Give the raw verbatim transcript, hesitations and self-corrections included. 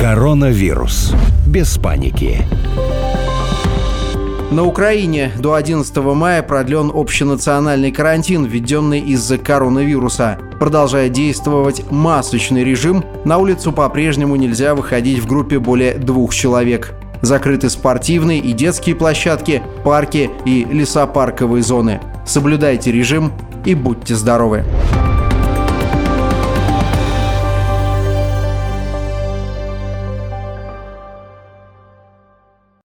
Коронавирус. Без паники. На Украине до одиннадцатого мая продлен общенациональный карантин, введенный из-за коронавируса. Продолжая действовать масочный режим, на улицу по-прежнему нельзя выходить в группе более двух человек. Закрыты спортивные и детские площадки, парки и лесопарковые зоны. Соблюдайте режим и будьте здоровы!